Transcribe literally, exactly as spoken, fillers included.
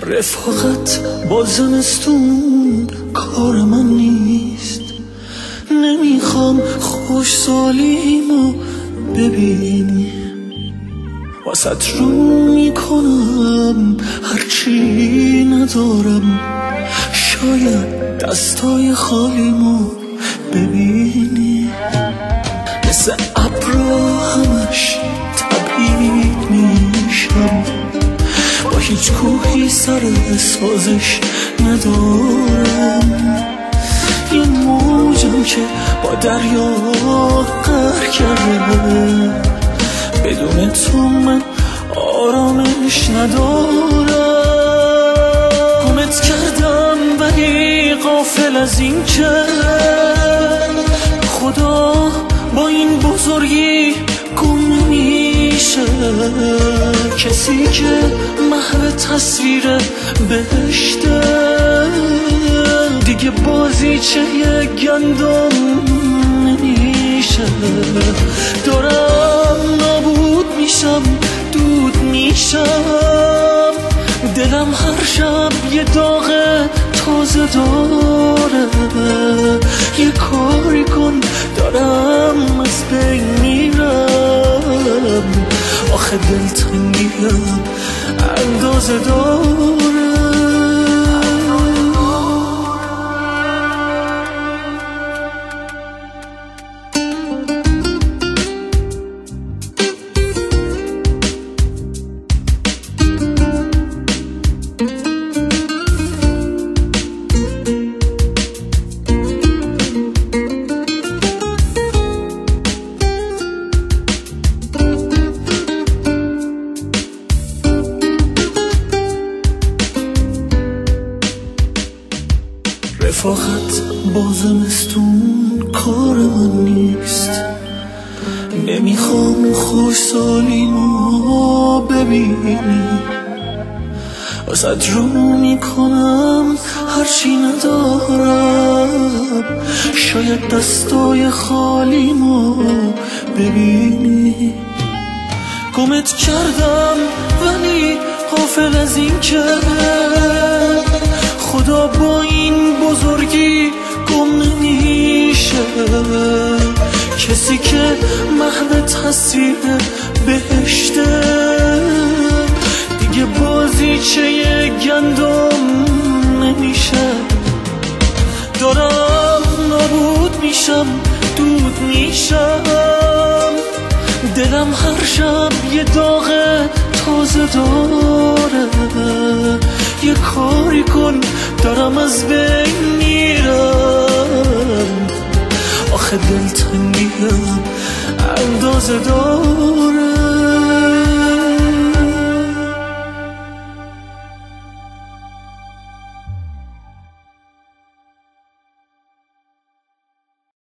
رفاقت با زمستون کار من نیست، نمیخوام خوش سالیمو ببینی، واسط رو میکنم هرچی ندارم، شاید دستای خالیمو ببینی، مثل ابرا همش تبعید میشم، با هیچ کوهی سر سازش ندارم، یه موجم که با دریا قهر کرده، بدون تو من آرامش ندارم، گمت کردم ولی غافل از این که خدا با این بزرگی گم میشه، کسی که محو تصویر بهشته دیگه بازیچه گندم نمیشه، دارم نابود میشم دود میشم، دلم هر شب یه داغ تازه داره، یه کاری کن دارم از بین میرم، آخه دلتنگیم اندازه داره. رفاقت با زمستون کار من نیست، نمیخوام خوش سالیمو ببینی، واسد رو میکنم هرچی ندارم، شاید دستای خالیمو ببینی، گمت کردم ولی غافل از این که خدا با این بزرگی گم نمیشه، کسی که محو تصویر بهشته دیگه بازیچه گندم نمیشه، دارم نابود میشم دود میشم، دلم هر شب یه داغ تازه داره، یه کاری کن دارم از بین میرم، آخه دلتنگیم اندازه داره.